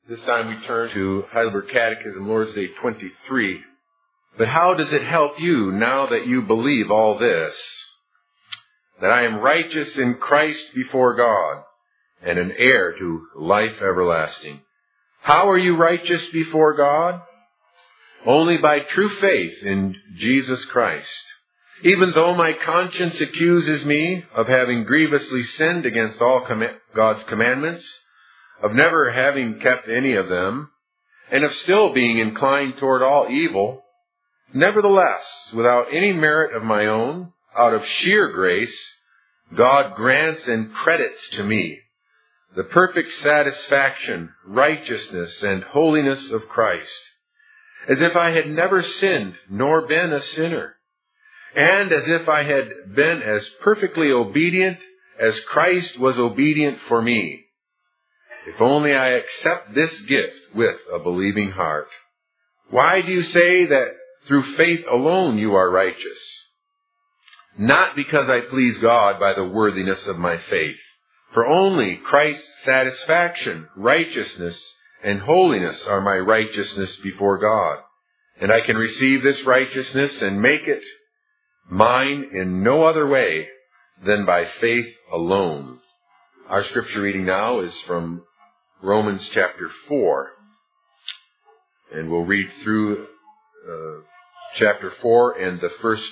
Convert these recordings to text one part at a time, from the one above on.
This time we turn to Heidelberg Catechism, Lord's Day 23. But how does it help you now that you believe all this? That I am righteous in Christ before God and an heir to life everlasting. How are you righteous before God? Only by true faith in Jesus Christ. Even though my conscience accuses me of having grievously sinned against all God's commandments, of never having kept any of them, and of still being inclined toward all evil, nevertheless, without any merit of my own, out of sheer grace, God grants and credits to me the perfect satisfaction, righteousness, and holiness of Christ, as if I had never sinned nor been a sinner, and as if I had been as perfectly obedient as Christ was obedient for me. If only I accept this gift with a believing heart. Why do you say that through faith alone you are righteous? Not because I please God by the worthiness of my faith, for only Christ's satisfaction, righteousness, and holiness are my righteousness before God. And I can receive this righteousness and make it mine in no other way than by faith alone. Our scripture reading now is from Romans chapter 4. And we'll read through chapter 4 and the first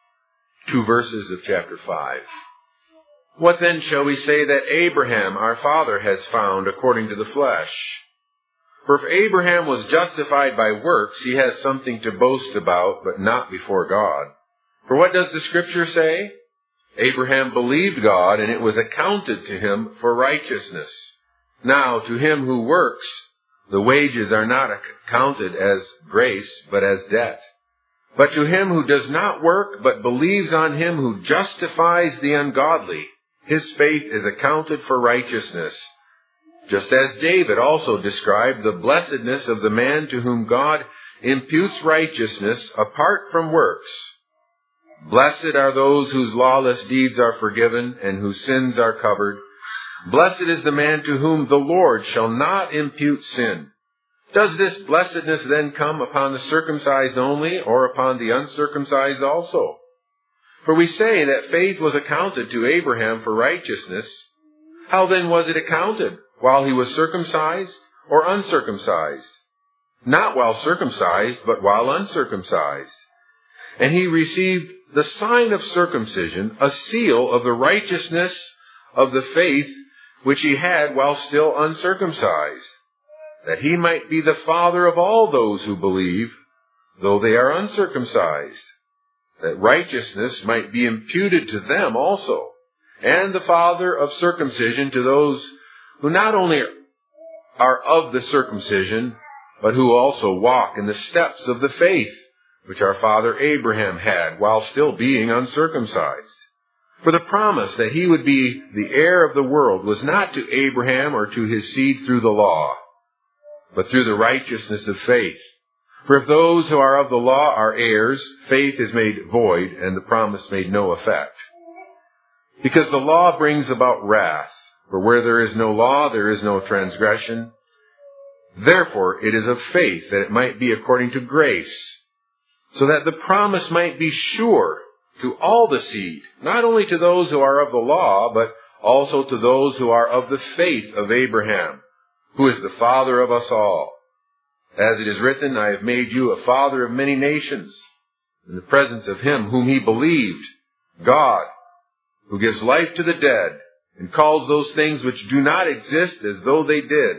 2 verses of chapter 5. What then shall we say that Abraham, our father, has found according to the flesh? For if Abraham was justified by works, he has something to boast about, but not before God. For what does the Scripture say? Abraham believed God, and it was accounted to him for righteousness. Now, to him who works, the wages are not accounted as grace, but as debt. But to him who does not work, but believes on him who justifies the ungodly, his faith is accounted for righteousness. Just as David also described the blessedness of the man to whom God imputes righteousness apart from works. Blessed are those whose lawless deeds are forgiven and whose sins are covered. Blessed is the man to whom the Lord shall not impute sin. Does this blessedness then come upon the circumcised only, or upon the uncircumcised also? For we say that faith was accounted to Abraham for righteousness. How then was it accounted? While he was circumcised or uncircumcised? Not while circumcised, but while uncircumcised. And he received the sign of circumcision, a seal of the righteousness of the faith which he had while still uncircumcised, that he might be the father of all those who believe, though they are uncircumcised, that righteousness might be imputed to them also, and the father of circumcision to those who not only are of the circumcision, but who also walk in the steps of the faith which our father Abraham had while still being uncircumcised. For the promise that he would be the heir of the world was not to Abraham or to his seed through the law, but through the righteousness of faith. For if those who are of the law are heirs, faith is made void, and the promise made no effect. Because the law brings about wrath, for where there is no law, there is no transgression. Therefore it is of faith that it might be according to grace, so that the promise might be sure to all the seed, not only to those who are of the law, but also to those who are of the faith of Abraham, who is the father of us all. As it is written, I have made you a father of many nations, in the presence of him whom he believed, God, who gives life to the dead, and calls those things which do not exist as though they did,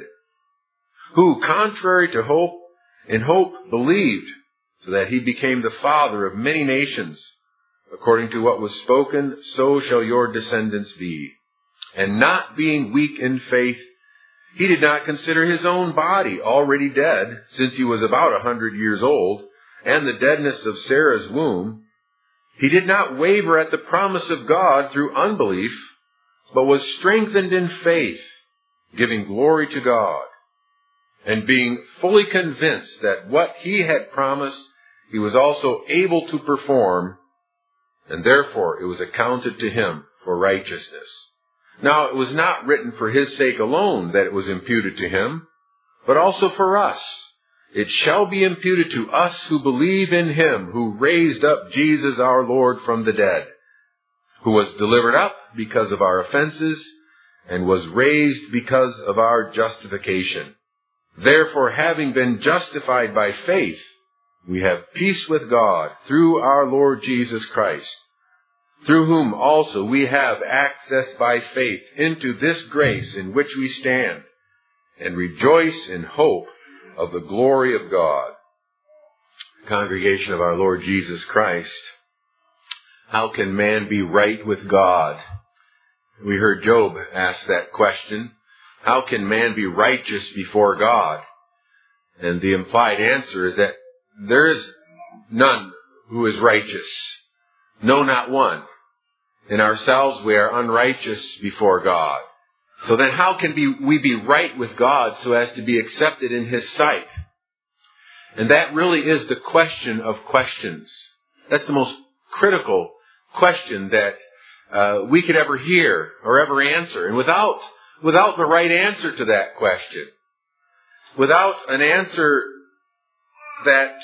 who, contrary to hope, in hope believed, so that he became the father of many nations. According to what was spoken, so shall your descendants be. And not being weak in faith, he did not consider his own body already dead, since he was about 100 years old, and the deadness of Sarah's womb. He did not waver at the promise of God through unbelief, but was strengthened in faith, giving glory to God, and being fully convinced that what he had promised he was also able to perform, and therefore it was accounted to him for righteousness. Now it was not written for his sake alone that it was imputed to him, but also for us. It shall be imputed to us who believe in him who raised up Jesus our Lord from the dead, who was delivered up because of our offenses and was raised because of our justification. Therefore, having been justified by faith, we have peace with God through our Lord Jesus Christ, through whom also we have access by faith into this grace in which we stand, and rejoice in hope of the glory of God. Congregation of our Lord Jesus Christ, how can man be right with God? We heard Job ask that question. How can man be righteous before God? And the implied answer is that there is none who is righteous. No, not one. In ourselves we are unrighteous before God. So then how can we be right with God so as to be accepted in his sight? And that really is the question of questions. That's the most critical question that we could ever hear or ever answer. And without the right answer to that question, without an answer that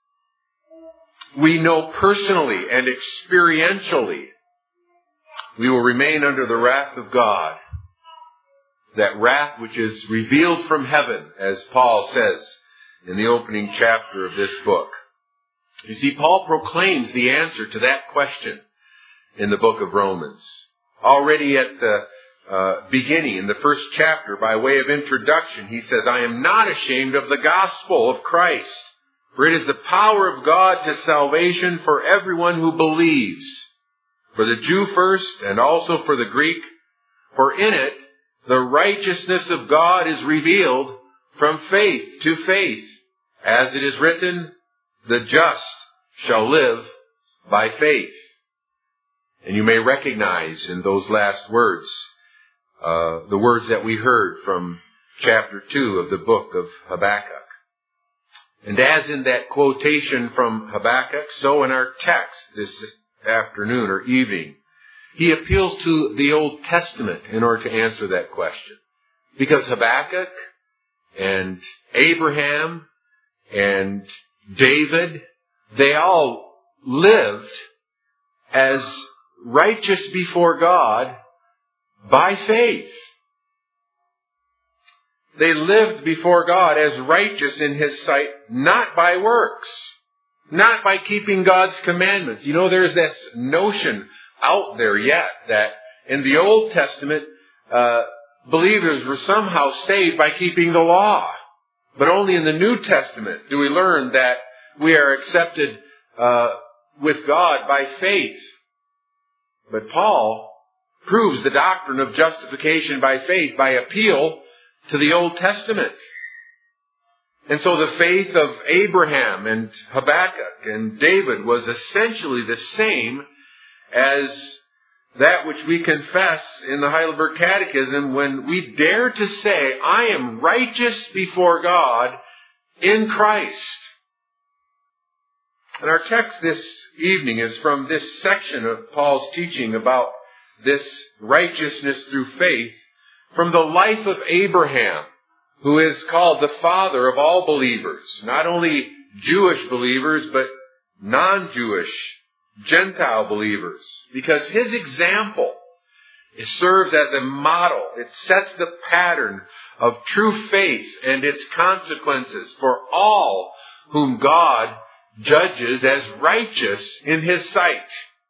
we know personally and experientially, we will remain under the wrath of God. That wrath which is revealed from heaven, as Paul says in the opening chapter of this book. You see, Paul proclaims the answer to that question in the book of Romans. Already at the beginning, in the first chapter, by way of introduction, he says, I am not ashamed of the gospel of Christ, for it is the power of God to salvation for everyone who believes, for the Jew first and also for the Greek. For in it the righteousness of God is revealed from faith to faith, as it is written, the just shall live by faith. And you may recognize in those last words the words that we heard from chapter 2 of the book of Habakkuk. And as in that quotation from Habakkuk, so in our text this afternoon or evening, he appeals to the Old Testament in order to answer that question. Because Habakkuk and Abraham and David, they all lived as righteous before God by faith. They lived before God as righteous in his sight, not by works, not by keeping God's commandments. You know, there's this notion out there yet that in the Old Testament, believers were somehow saved by keeping the law. But only in the New Testament do we learn that we are accepted with God by faith. But Paul proves the doctrine of justification by faith by appeal to the Old Testament. And so the faith of Abraham and Habakkuk and David was essentially the same as that which we confess in the Heidelberg Catechism when we dare to say, I am righteous before God in Christ. And our text this evening is from this section of Paul's teaching about this righteousness through faith from the life of Abraham, who is called the father of all believers, not only Jewish believers, but non-Jewish Gentile believers, because his example serves as a model. It sets the pattern of true faith and its consequences for all whom God judges as righteous in his sight.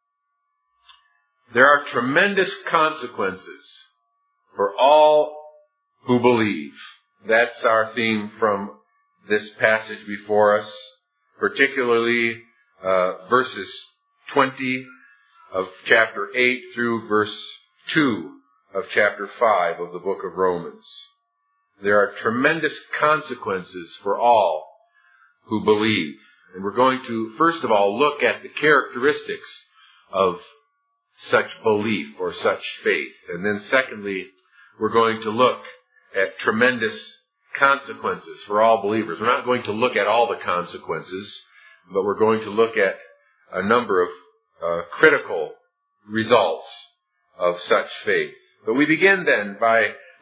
There are tremendous consequences for all who believe. That's our theme from this passage before us, particularly verses 20 of chapter 8 through verse 2 of chapter 5 of the book of Romans. There are tremendous consequences for all who believe. And we're going to, first of all, look at the characteristics of such belief or such faith. And then secondly, we're going to look at tremendous consequences for all believers. We're not going to look at all the consequences, but we're going to look at a number of critical results of such faith. But we begin then by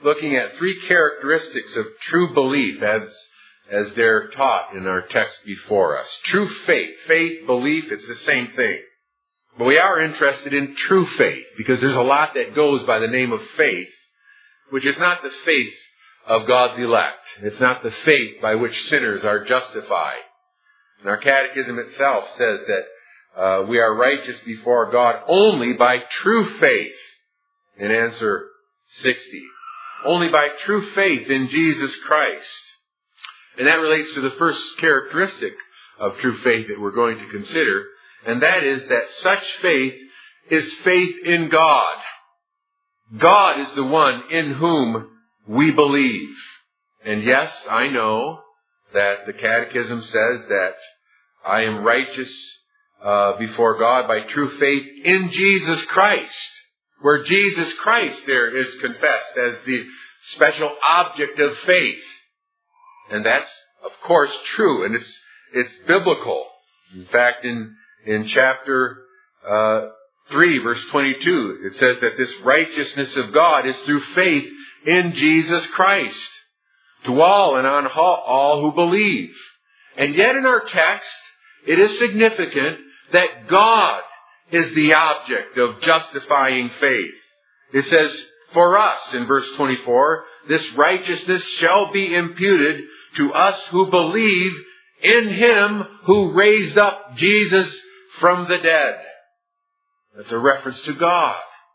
looking at three characteristics of true belief as they're taught in our text before us. True faith. Faith, belief, it's the same thing. But we are interested in true faith because there's a lot that goes by the name of faith, which is not the faith of God's elect. It's not the faith by which sinners are justified. And our catechism itself says that we are righteous before God only by true faith. In answer 60. Only by true faith in Jesus Christ. And that relates to the first characteristic of true faith that we're going to consider. And that is that such faith is faith in God. God is the one in whom we believe. And yes, I know that the Catechism says that I am righteous before God by true faith in Jesus Christ, where Jesus Christ there is confessed as the special object of faith. And that's, of course, true, and it's biblical. In fact, in chapter 3, verse 22, it says that this righteousness of God is through faith in Jesus Christ, to all and on all who believe. And yet in our text, it is significant that God is the object of justifying faith. It says, for us, in verse 24, this righteousness shall be imputed to us who believe in Him who raised up Jesus from the dead. That's a reference to God.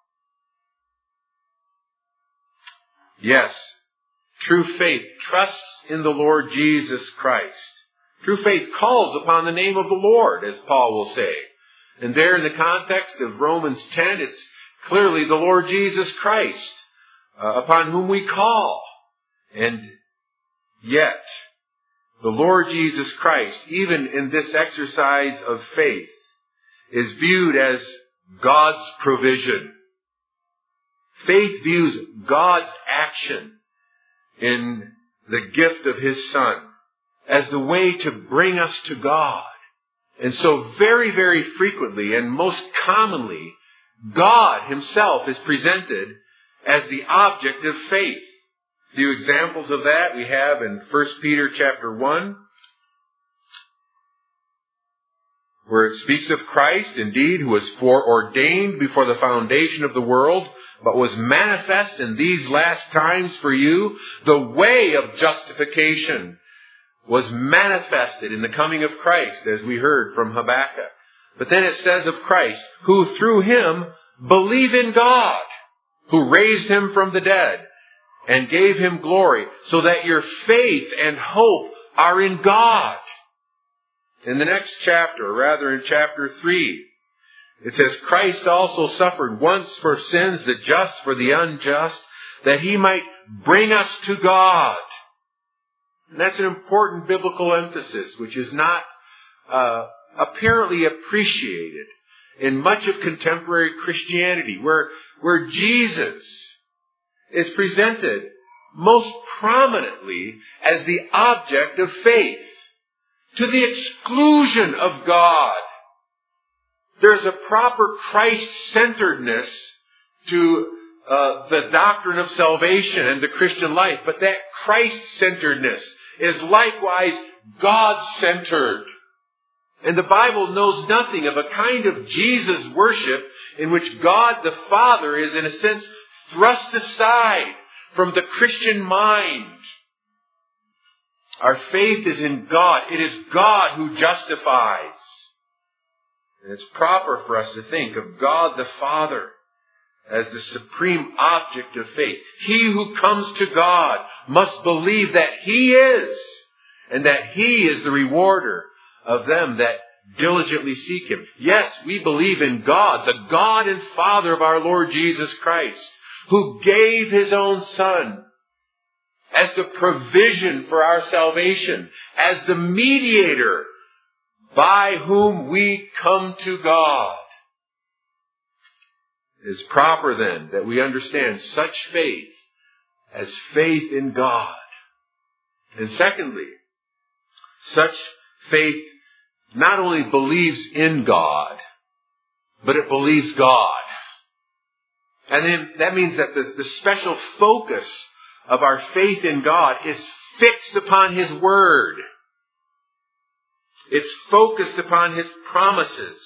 Yes, true faith trusts in the Lord Jesus Christ. True faith calls upon the name of the Lord, as Paul will say. And there in the context of Romans 10, it's clearly the Lord Jesus Christ upon whom we call. And yet, the Lord Jesus Christ, even in this exercise of faith, is viewed as God's provision. Faith views God's action in the gift of His Son as the way to bring us to God. And so very, very frequently and most commonly, God Himself is presented as the object of faith. A few examples of that we have in 1 Peter chapter 1, where it speaks of Christ, indeed, who was foreordained before the foundation of the world, but was manifest in these last times for you. The way of justification was manifested in the coming of Christ, as we heard from Habakkuk. But then it says of Christ, who through Him believe in God, who raised Him from the dead and gave Him glory, so that your faith and hope are in God. In the next chapter, or rather in chapter 3, it says, Christ also suffered once for sins, the just for the unjust, that He might bring us to God. And that's an important biblical emphasis, which is not apparently appreciated in much of contemporary Christianity, where Jesus is presented most prominently as the object of faith, to the exclusion of God. There's a proper Christ-centeredness to the doctrine of salvation and the Christian life, but that Christ-centeredness is likewise God-centered. And the Bible knows nothing of a kind of Jesus worship in which God the Father is, in a sense, thrust aside from the Christian mind. Our faith is in God. It is God who justifies. And it's proper for us to think of God the Father as the supreme object of faith. He who comes to God must believe that He is, and that He is the rewarder of them that diligently seek Him. Yes, we believe in God, the God and Father of our Lord Jesus Christ, who gave His own Son as the provision for our salvation, as the mediator by whom we come to God. It is proper then that we understand such faith as faith in God. And secondly, such faith not only believes in God, but it believes God. And then that means that the special focus of our faith in God is fixed upon His Word. It's focused upon His promises.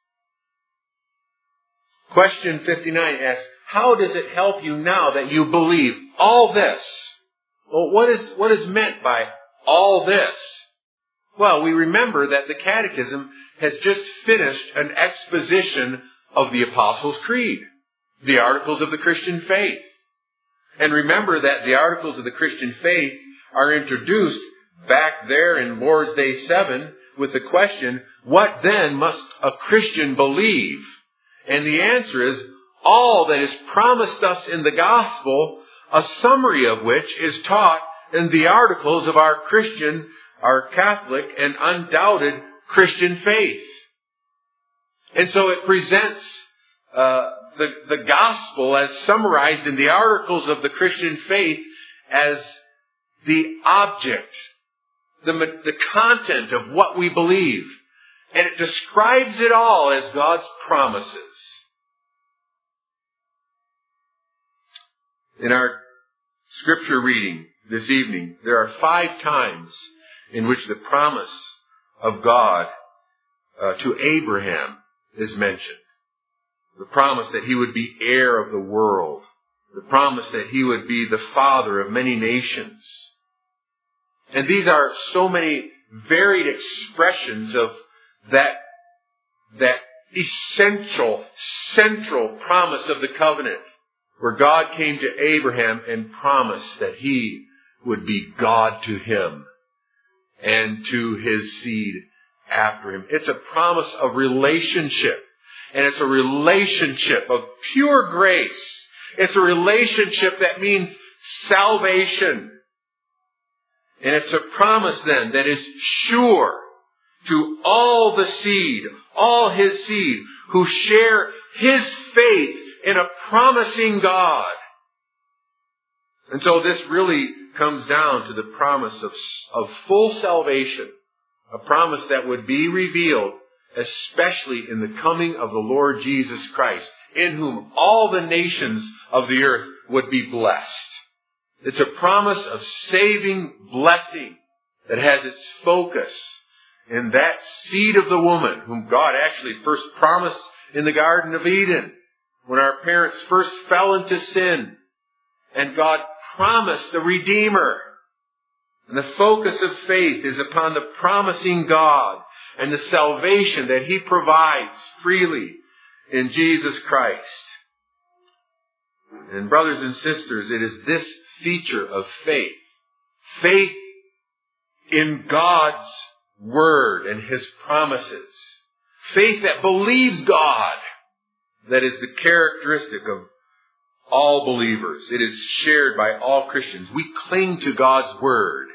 Question 59 asks, how does it help you now that you believe all this? Well, what is meant by all this? Well, we remember that the Catechism has just finished an exposition of the Apostles' Creed, the Articles of the Christian Faith. And remember that the Articles of the Christian Faith are introduced back there in Lord's Day 7 with the question, what then must a Christian believe? And the answer is, all that is promised us in the gospel, a summary of which is taught in the articles of our Christian, our Catholic and undoubted Christian faith. And so it presents the gospel as summarized in the articles of the Christian faith as the object, the content of what we believe. And it describes it all as God's promises. In our scripture reading this evening, there are 5 times in which the promise of God to Abraham is mentioned. The promise that he would be heir of the world. The promise that he would be the father of many nations. And these are so many varied expressions of that essential, central promise of the covenant, where God came to Abraham and promised that he would be God to him and to his seed after him. It's a promise of relationship. And it's a relationship of pure grace. It's a relationship that means salvation. And it's a promise then that is sure to all the seed, all his seed, who share his faith in a promising God. And so this really comes down to the promise of full salvation. A promise that would be revealed, especially in the coming of the Lord Jesus Christ, in whom all the nations of the earth would be blessed. It's a promise of saving blessing that has its focus in that seed of the woman, whom God actually first promised in the Garden of Eden, when our parents first fell into sin, and God promised a Redeemer. And the focus of faith is upon the promising God and the salvation that He provides freely in Jesus Christ. And brothers and sisters, it is this feature of faith, faith in God's Word and His promises, faith that believes God, that is the characteristic of all believers. It is shared by all Christians. We cling to God's Word.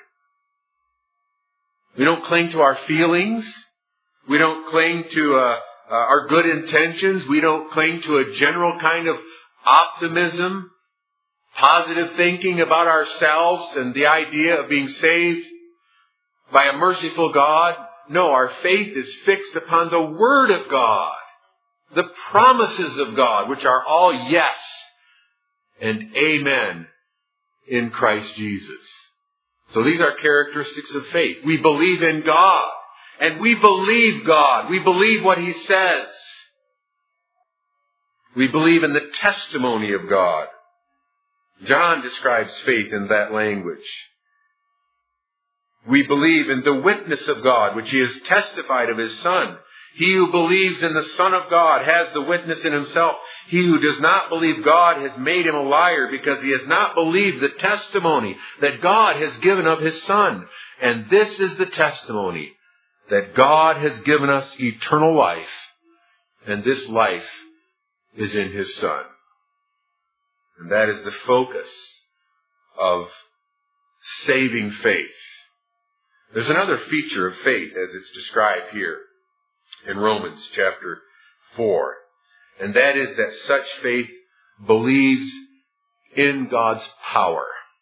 We don't cling to our feelings. We don't cling to our good intentions. We don't cling to a general kind of optimism, positive thinking about ourselves and the idea of being saved by a merciful God. No, our faith is fixed upon the Word of God, the promises of God, which are all yes and amen in Christ Jesus. So these are characteristics of faith. We believe in God, and we believe God. We believe what He says. We believe in the testimony of God. John describes faith in that language. We believe in the witness of God, which He has testified of His Son. He who believes in the Son of God has the witness in himself. He who does not believe God has made him a liar, because he has not believed the testimony that God has given of His Son. And this is the testimony, that God has given us eternal life, and this life is in His Son. And that is the focus of saving faith. There's another feature of faith as it's described here in Romans chapter 4. And that is that such faith believes in God's power.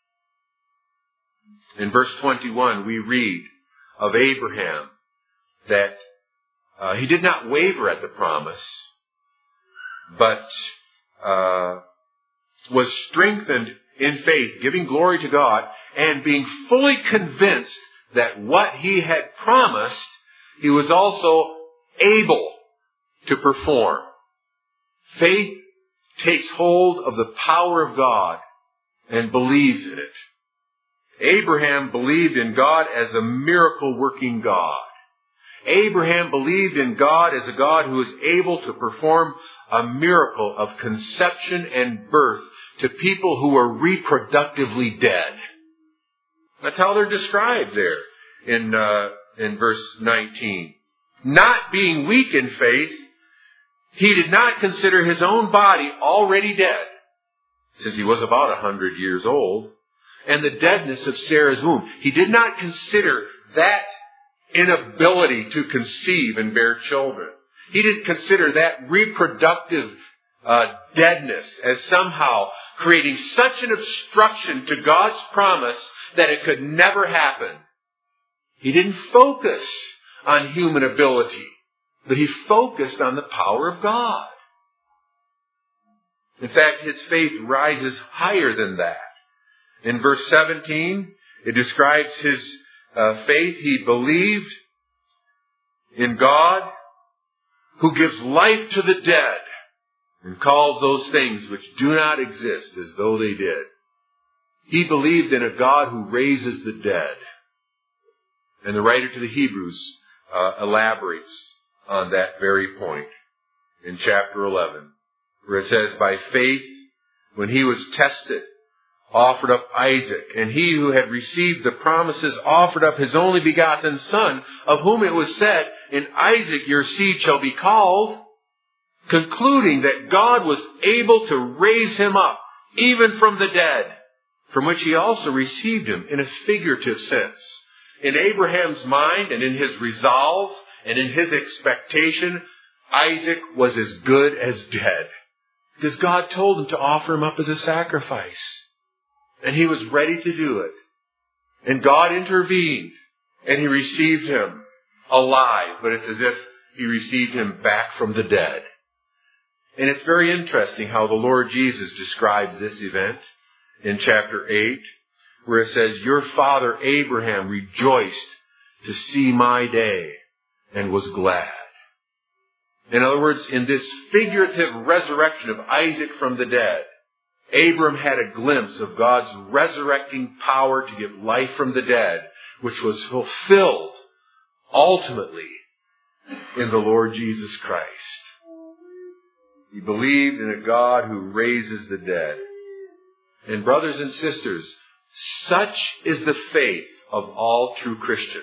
In verse 21 we read of Abraham that he did not waver at the promise, but was strengthened in faith, giving glory to God, and being fully convinced that what he had promised, he was also able to perform. Faith takes hold of the power of God and believes in it. Abraham believed in God as a miracle-working God. Abraham believed in God as a God who is able to perform a miracle of conception and birth to people who are reproductively dead. That's how they're described there in verse 19. Not being weak in faith, he did not consider his own body already dead, since he was about 100 years old, and the deadness of Sarah's womb. He did not consider that inability to conceive and bear children. He didn't consider that reproductive deadness as somehow creating such an obstruction to God's promise that it could never happen. He didn't focus on human ability, but he focused on the power of God. In fact, his faith rises higher than that. In verse 17, it describes his faith. He believed in God who gives life to the dead and calls those things which do not exist as though they did. He believed in a God who raises the dead. And the writer to the Hebrews elaborates on that very point in chapter 11, where it says, by faith, when he was tested, offered up Isaac, and he who had received the promises offered up his only begotten son, of whom it was said, in Isaac your seed shall be called, concluding that God was able to raise him up, even from the dead, from which he also received him in a figurative sense. In Abraham's mind and in his resolve and in his expectation, Isaac was as good as dead, because God told him to offer him up as a sacrifice. And he was ready to do it. And God intervened, and he received him alive, but it's as if he received him back from the dead. And it's very interesting how the Lord Jesus describes this event in chapter 8, where it says, your father Abraham rejoiced to see my day and was glad. In other words, in this figurative resurrection of Isaac from the dead, Abram had a glimpse of God's resurrecting power to give life from the dead, which was fulfilled ultimately in the Lord Jesus Christ. He believed in a God who raises the dead. And brothers and sisters, such is the faith of all true Christians.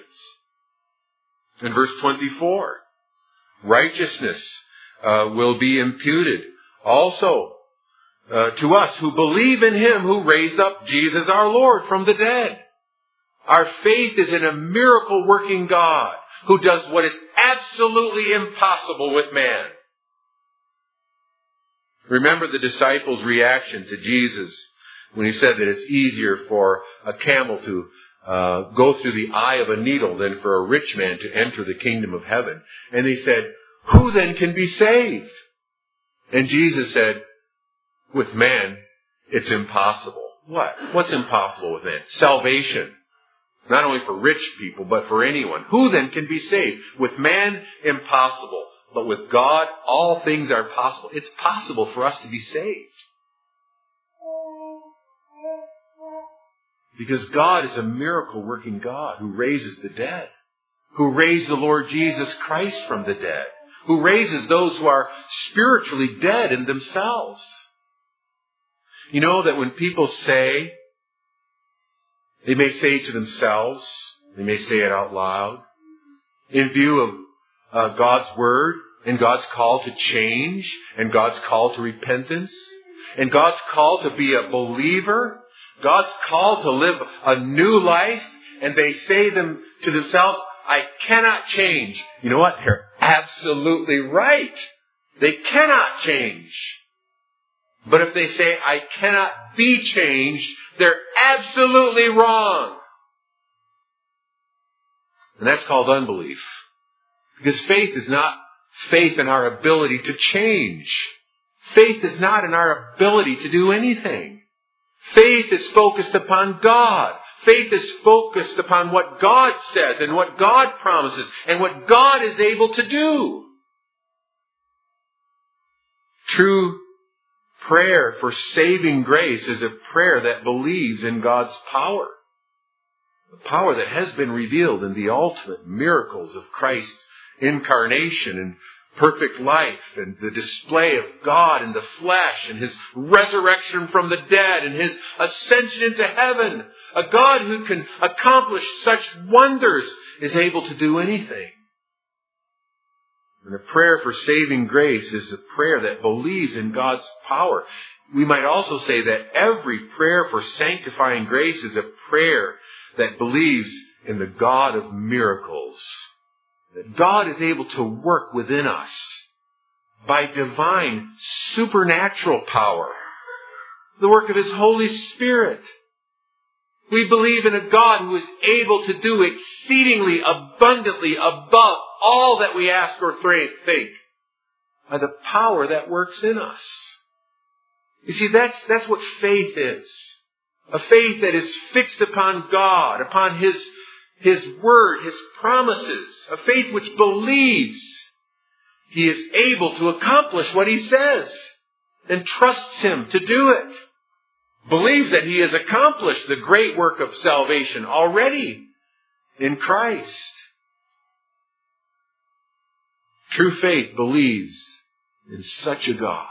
In verse 24, righteousness will be imputed also to us who believe in him who raised up Jesus our Lord from the dead. Our faith is in a miracle-working God who does what is absolutely impossible with man. Remember the disciples' reaction to Jesus when he said that it's easier for a camel to go through the eye of a needle than for a rich man to enter the kingdom of heaven. And they said, who then can be saved? And Jesus said, with man, it's impossible. What? What's impossible with man? Salvation. Not only for rich people, but for anyone. Who then can be saved? With man, impossible. But with God, all things are possible. It's possible for us to be saved. Because God is a miracle-working God who raises the dead. Who raised the Lord Jesus Christ from the dead. Who raises those who are spiritually dead in themselves. You know that when people say, they may say it to themselves, they may say it out loud, in view of God's Word and God's call to change and God's call to repentance and God's call to be a believer, God's call to live a new life, and they say them to themselves, I cannot change. You know what? They're absolutely right. They cannot change. But if they say, I cannot be changed, they're absolutely wrong. And that's called unbelief. Because faith is not faith in our ability to change. Faith is not in our ability to do anything. Faith is focused upon God. Faith is focused upon what God says and what God promises and what God is able to do. True prayer for saving grace is a prayer that believes in God's power. The power that has been revealed in the ultimate miracles of Christ's incarnation and perfect life and the display of God in the flesh and His resurrection from the dead and His ascension into heaven. A God who can accomplish such wonders is able to do anything. And a prayer for saving grace is a prayer that believes in God's power. We might also say that every prayer for sanctifying grace is a prayer that believes in the God of miracles. That God is able to work within us by divine, supernatural power. The work of His Holy Spirit. We believe in a God who is able to do exceedingly abundantly above all that we ask or think by the power that works in us. You see, that's what faith is. A faith that is fixed upon God, upon His Word, His promises. A faith which believes He is able to accomplish what He says and trusts Him to do it. Believes that He has accomplished the great work of salvation already in Christ. True faith believes in such a God.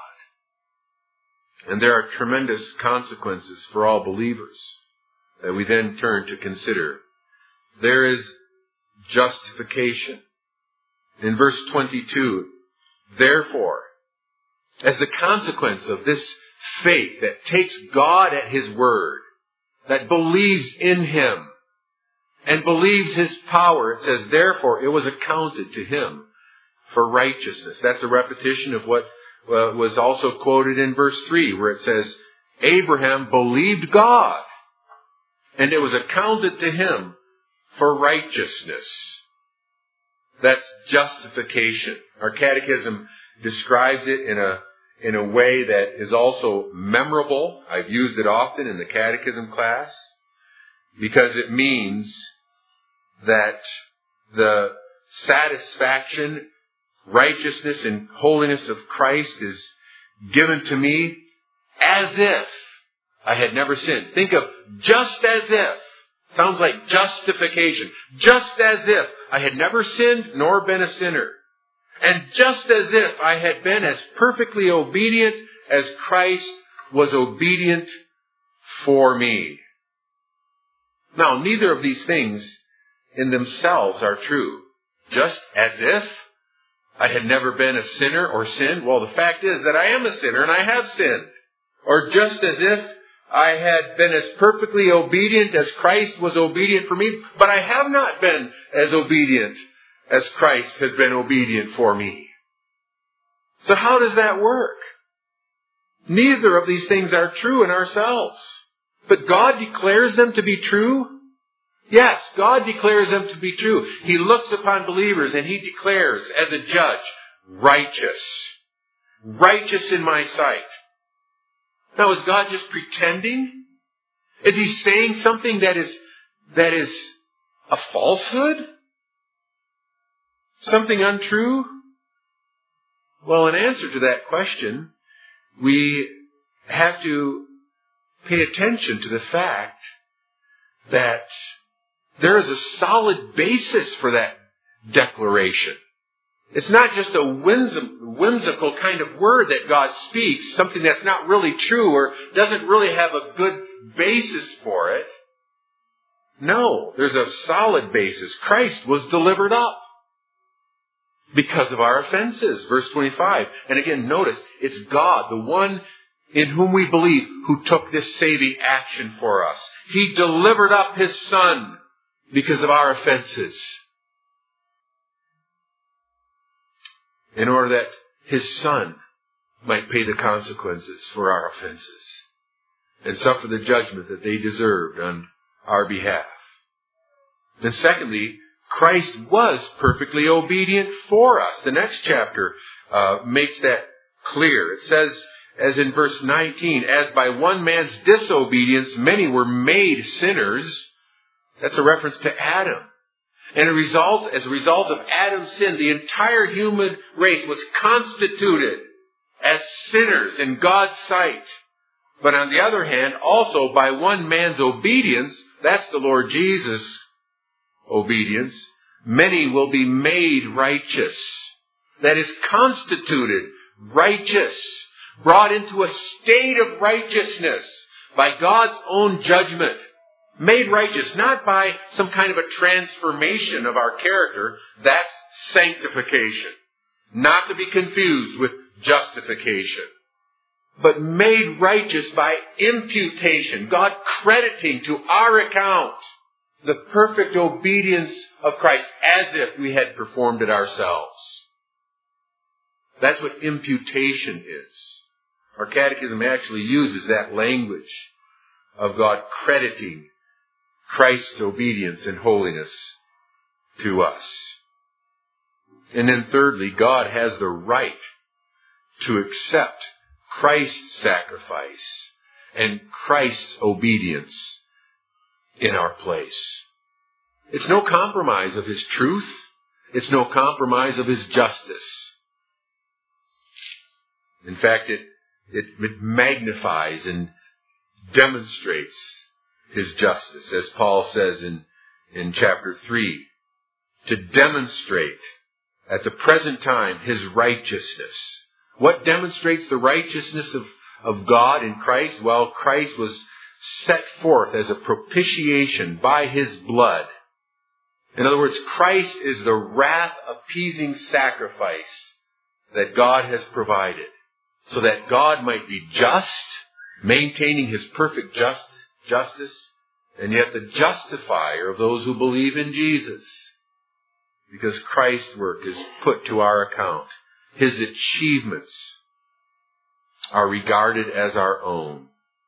And there are tremendous consequences for all believers that we then turn to consider. There is justification. In verse 22, therefore, as the consequence of this faith that takes God at His word, that believes in Him and believes His power, it says, therefore, it was accounted to him for righteousness. That's a repetition of what was also quoted in verse 3, where it says, Abraham believed God, and it was accounted to him for righteousness. That's justification. Our catechism describes it in a way that is also memorable. I've used it often in the catechism class because it means that the satisfaction, righteousness, and holiness of Christ is given to me as if I had never sinned. Think of just as if. Sounds like justification. Just as if I had never sinned nor been a sinner. And just as if I had been as perfectly obedient as Christ was obedient for me. Now, neither of these things in themselves are true. Just as if I had never been a sinner or sinned. Well, the fact is that I am a sinner and I have sinned. Or just as if I had been as perfectly obedient as Christ was obedient for me, but I have not been as obedient as Christ has been obedient for me. So how does that work? Neither of these things are true in ourselves. But God declares them to be true. Yes, God declares them to be true. He looks upon believers and He declares as a judge, righteous. Righteous in my sight. Now, is God just pretending? Is He saying something that is a falsehood? Something untrue? Well, in answer to that question, we have to pay attention to the fact that there is a solid basis for that declaration. It's not just a whimsical kind of word that God speaks, something that's not really true or doesn't really have a good basis for it. No, there's a solid basis. Christ was delivered up because of our offenses. Verse 25. And again, notice, it's God, the one in whom we believe, who took this saving action for us. He delivered up His Son because of our offenses, in order that His Son might pay the consequences for our offenses and suffer the judgment that they deserved on our behalf. And secondly, Christ was perfectly obedient for us. The next chapter makes that clear. It says as in verse 19, as by one man's disobedience many were made sinners. That's a reference to Adam. And as a result of Adam's sin, the entire human race was constituted as sinners in God's sight. But on the other hand, also by one man's obedience, that's the Lord Jesus' obedience, many will be made righteous. That is, constituted righteous, brought into a state of righteousness by God's own judgment. Made righteous, not by some kind of a transformation of our character. That's sanctification. Not to be confused with justification. But made righteous by imputation. God crediting to our account the perfect obedience of Christ as if we had performed it ourselves. That's what imputation is. Our catechism actually uses that language of God crediting Christ's obedience and holiness to us. And then thirdly, God has the right to accept Christ's sacrifice and Christ's obedience in our place. It's no compromise of His truth. It's no compromise of His justice. In fact, it magnifies and demonstrates His justice, as Paul says in chapter 3, to demonstrate at the present time His righteousness. What demonstrates the righteousness of God in Christ? Well, Christ was set forth as a propitiation by His blood. In other words, Christ is the wrath-appeasing sacrifice that God has provided, so that God might be just, maintaining His perfect justice, and yet the justifier of those who believe in Jesus. Because Christ's work is put to our account. His achievements are regarded as our own.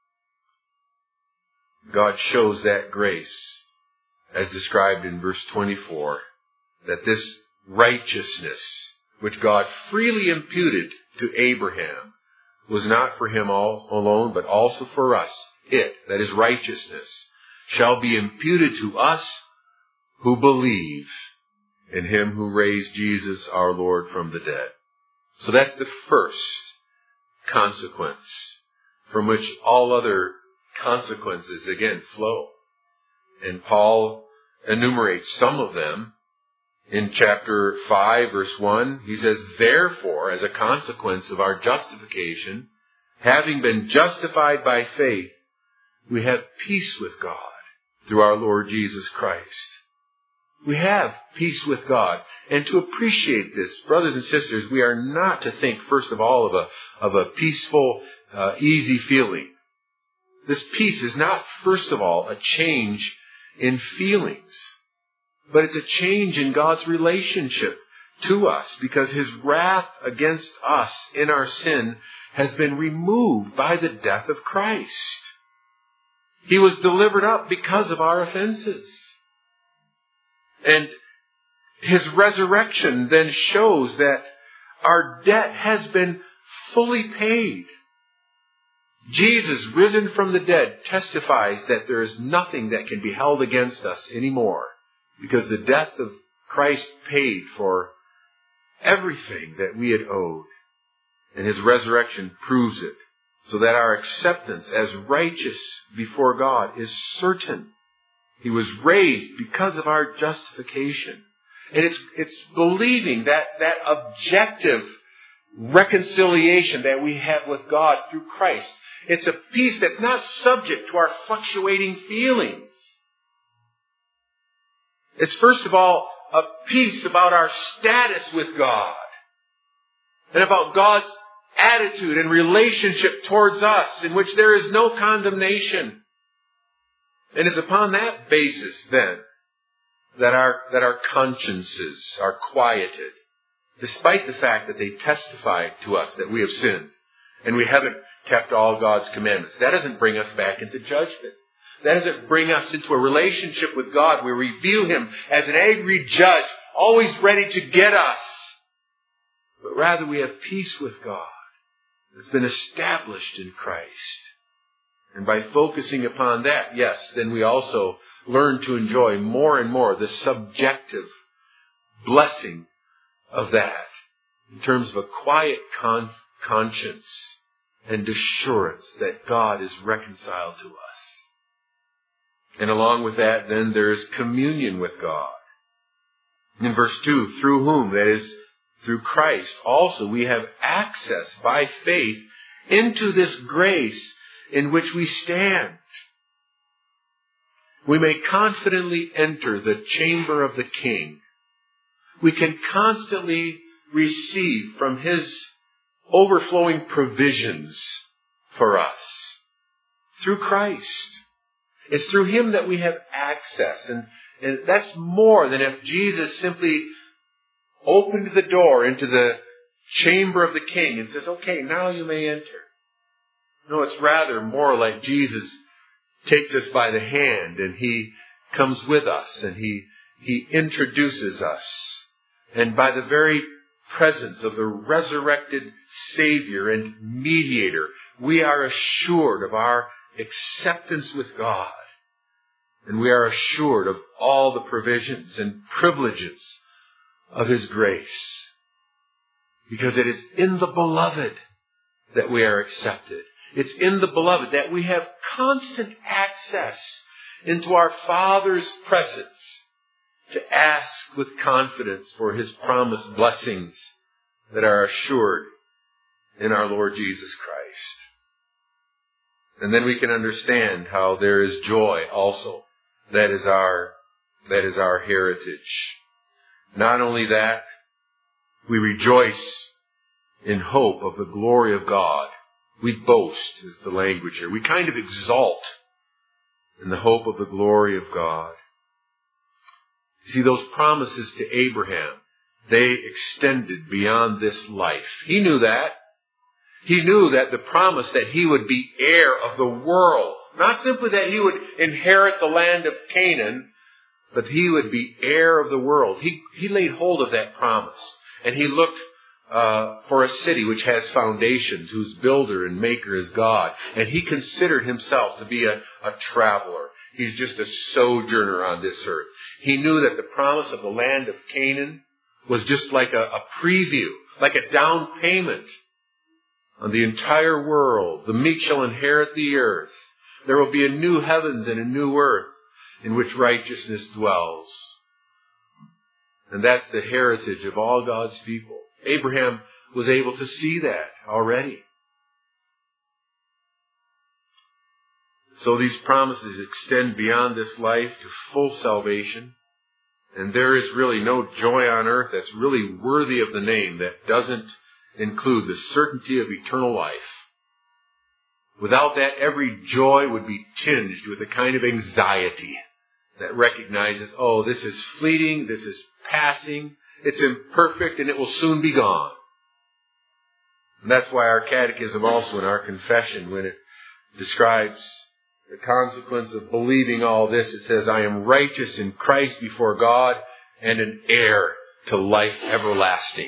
God shows that grace, as described in verse 24, that this righteousness, which God freely imputed to Abraham, was not for him alone, but also for us. It, that is righteousness, shall be imputed to us who believe in Him who raised Jesus our Lord from the dead. So that's the first consequence from which all other consequences again flow. And Paul enumerates some of them in chapter 5, verse 1. He says, therefore, as a consequence of our justification, having been justified by faith, we have peace with God through our Lord Jesus Christ. We have peace with God. And to appreciate this, brothers and sisters, we are not to think, first of all, of a peaceful, easy feeling. This peace is not, first of all, a change in feelings, but it's a change in God's relationship to us, because His wrath against us in our sin has been removed by the death of Christ. He was delivered up because of our offenses. And His resurrection then shows that our debt has been fully paid. Jesus, risen from the dead, testifies that there is nothing that can be held against us anymore, because the death of Christ paid for everything that we had owed. And His resurrection proves it, so that our acceptance as righteous before God is certain. He was raised because of our justification. And it's believing that objective reconciliation that we have with God through Christ. It's a peace that's not subject to our fluctuating feelings. It's first of all a peace about our status with God, and about God's attitude and relationship towards us, in which there is no condemnation. And it's upon that basis, then, that our consciences are quieted, despite the fact that they testify to us that we have sinned and we haven't kept all God's commandments. That doesn't bring us back into judgment. That doesn't bring us into a relationship with God where we view Him as an angry judge, always ready to get us. But rather we have peace with God. It's been established in Christ. And by focusing upon that, yes, then we also learn to enjoy more and more the subjective blessing of that in terms of a quiet conscience and assurance that God is reconciled to us. And along with that, then there is communion with God. In verse 2, through whom, that is, through Christ, also we have access by faith into this grace in which we stand. We may confidently enter the chamber of the King. We can constantly receive from His overflowing provisions for us through Christ. It's through Him that we have access. And that's more than if Jesus simply opened the door into the chamber of the King and says, okay, now you may enter. No, it's rather more like Jesus takes us by the hand and He comes with us and He introduces us. And by the very presence of the resurrected Savior and Mediator, we are assured of our acceptance with God. And we are assured of all the provisions and privileges of His grace. Because it is in the Beloved that we are accepted. It's in the Beloved that we have constant access into our Father's presence to ask with confidence for His promised blessings that are assured in our Lord Jesus Christ. And then we can understand how there is joy also. That is our heritage. Not only that, we rejoice in hope of the glory of God. We boast, is the language here. We kind of exalt in the hope of the glory of God. You see, those promises to Abraham, they extended beyond this life. He knew that. He knew that the promise that he would be heir of the world, not simply that he would inherit the land of Canaan, but he would be heir of the world. He laid hold of that promise, and he looked for a city which has foundations, whose builder and maker is God. And he considered himself to be a traveler. He's just a sojourner on this earth. He knew that the promise of the land of Canaan was just like a preview, like a down payment on the entire world. The meek shall inherit the earth. There will be a new heavens and a new earth in which righteousness dwells. And that's the heritage of all God's people. Abraham was able to see that already. So these promises extend beyond this life to full salvation. And there is really no joy on earth that's really worthy of the name that doesn't include the certainty of eternal life. Without that, every joy would be tinged with a kind of anxiety that recognizes, oh, this is fleeting, this is passing, it's imperfect, and it will soon be gone. And that's why our catechism also in our confession, when it describes the consequence of believing all this, it says, I am righteous in Christ before God and an heir to life everlasting.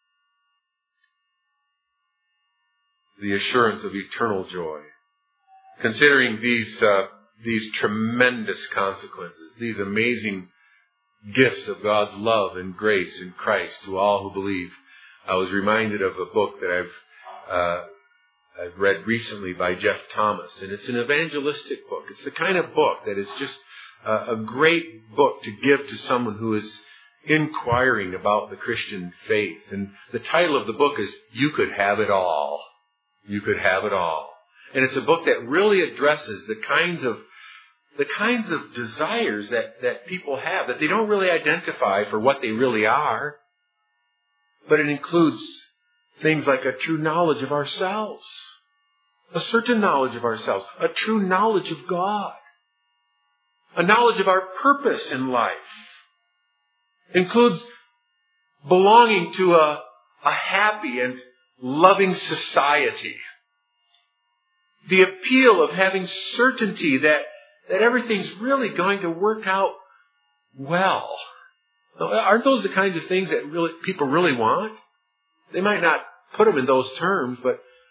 The assurance of eternal joy. Considering these tremendous consequences, these amazing gifts of God's love and grace in Christ to all who believe, I was reminded of a book that I've read recently by Jeff Thomas, and it's an evangelistic book. It's the kind of book that is just a great book to give to someone who is inquiring about the Christian faith. And the title of the book is You Could Have It All. You Could Have It All. And it's a book that really addresses the kinds of desires that people have, that they don't really identify for what they really are. But it includes things like a true knowledge of ourselves, a certain knowledge of ourselves, a true knowledge of God, a knowledge of our purpose in life. It includes belonging to a happy and loving society. The appeal of having certainty that everything's really going to work out well. Aren't those the kinds of things that people really want? They might not put them in those terms, but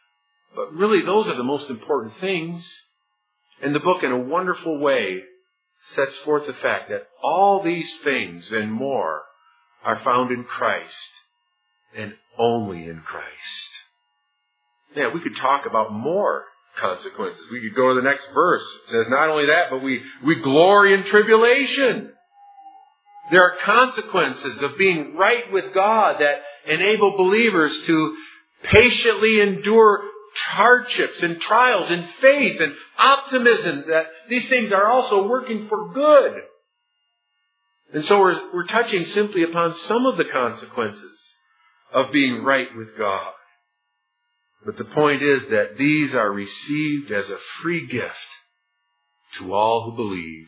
But really, those are the most important things. And the book, in a wonderful way, sets forth the fact that all these things and more are found in Christ and only in Christ. Yeah, we could talk about more consequences. We could go to the next verse. It says not only that, but we glory in tribulation. There are consequences of being right with God that enable believers to patiently endure hardships and trials and faith and optimism that these things are also working for good. And so we're touching simply upon some of the consequences of being right with God. But the point is that these are received as a free gift to all who believe.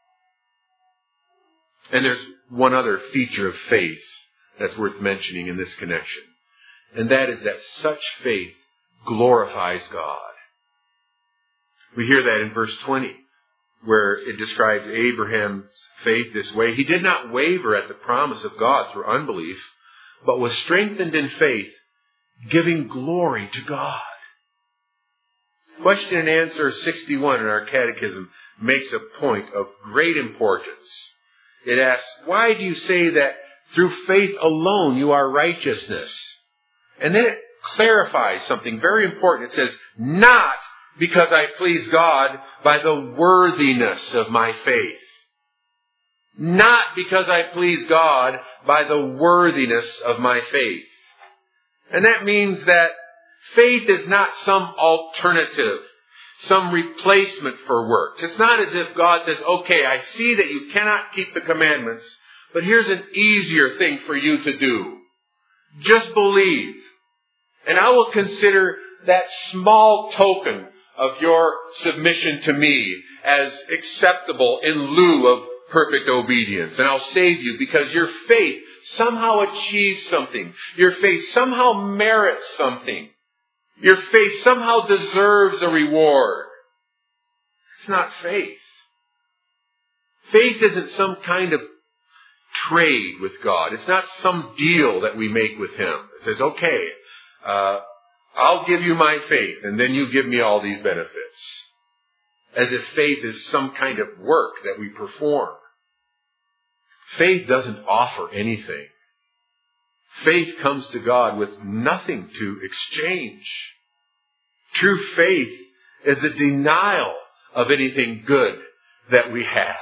And there's one other feature of faith that's worth mentioning in this connection. And that is that such faith glorifies God. We hear that in verse 20, where it describes Abraham's faith this way. He did not waver at the promise of God through unbelief, but was strengthened in faith, giving glory to God. Question and answer 61 in our catechism makes a point of great importance. It asks, why do you say that through faith alone you are righteousness? And then it clarifies something very important. It says, not because I please God by the worthiness of my faith. Not because I please God by the worthiness of my faith. And that means that faith is not some alternative, some replacement for works. It's not as if God says, okay, I see that you cannot keep the commandments, but here's an easier thing for you to do. Just believe. And I will consider that small token of your submission to me as acceptable in lieu of perfect obedience. And I'll save you because your faith somehow achieves something. Your faith somehow merits something. Your faith somehow deserves a reward. It's not faith. Faith isn't some kind of trade with God. It's not some deal that we make with Him. It says, okay, I'll give you my faith and then you give me all these benefits. As if faith is some kind of work that we perform. Faith doesn't offer anything. Faith comes to God with nothing to exchange. True faith is a denial of anything good that we have.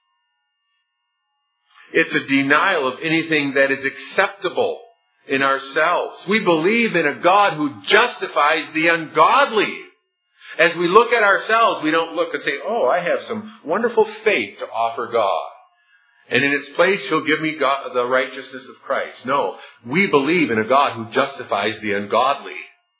It's a denial of anything that is acceptable in ourselves. We believe in a God who justifies the ungodly. As we look at ourselves, we don't look and say, oh, I have some wonderful faith to offer God. And in its place, He'll give me God, the righteousness of Christ. No, we believe in a God who justifies the ungodly.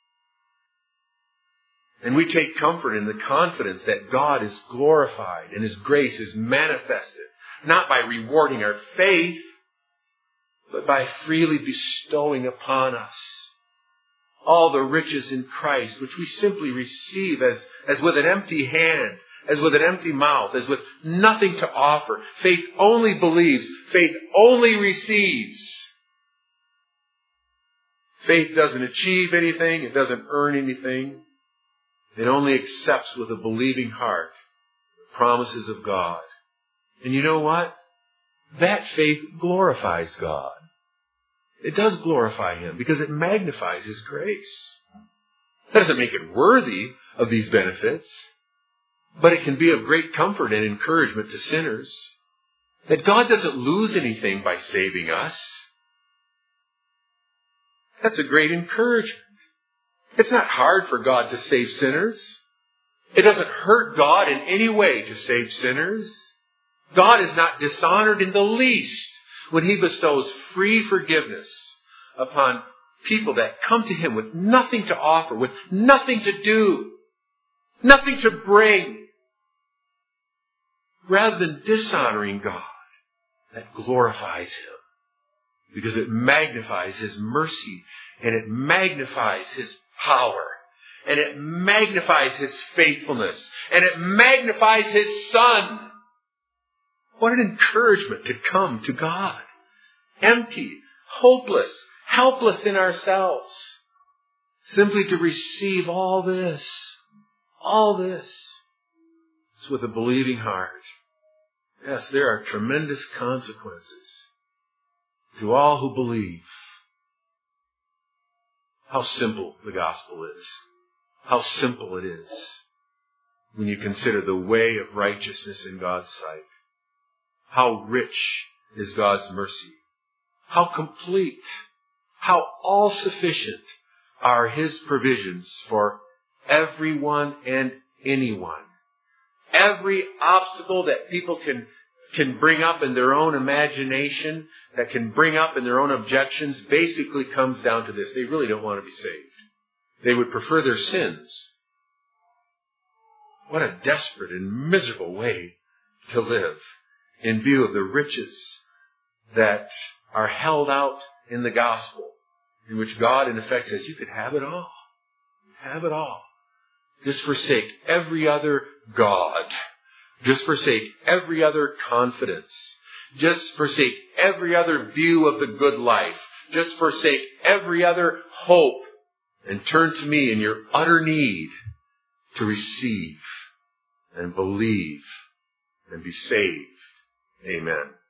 And we take comfort in the confidence that God is glorified and His grace is manifested, not by rewarding our faith, but by freely bestowing upon us all the riches in Christ, which we simply receive as with an empty hand, as with an empty mouth, as with nothing to offer. Faith only believes. Faith only receives. Faith doesn't achieve anything. It doesn't earn anything. It only accepts with a believing heart the promises of God. And you know what? That faith glorifies God. It does glorify Him because it magnifies His grace. That doesn't make it worthy of these benefits, but it can be of great comfort and encouragement to sinners that God doesn't lose anything by saving us. That's a great encouragement. It's not hard for God to save sinners. It doesn't hurt God in any way to save sinners. God is not dishonored in the least when He bestows free forgiveness upon people that come to Him with nothing to offer, with nothing to do, nothing to bring. Rather than dishonoring God, that glorifies Him because it magnifies His mercy and it magnifies His power and it magnifies His faithfulness and it magnifies His Son. What an encouragement to come to God, empty, hopeless, helpless in ourselves, simply to receive all this is with a believing heart. Yes, there are tremendous consequences to all who believe. How simple the gospel is. How simple it is when you consider the way of righteousness in God's sight. How rich is God's mercy. How complete, how all-sufficient are His provisions for everyone and anyone. Every obstacle that people can bring up in their own imagination, that can bring up in their own objections, basically comes down to this. They really don't want to be saved. They would prefer their sins. What a desperate and miserable way to live in view of the riches that are held out in the gospel, in which God in effect says, you could have it all. Have it all. Just forsake every other God. Just forsake every other confidence. Just forsake every other view of the good life. Just forsake every other hope and turn to me in your utter need to receive and believe and be saved. Amen.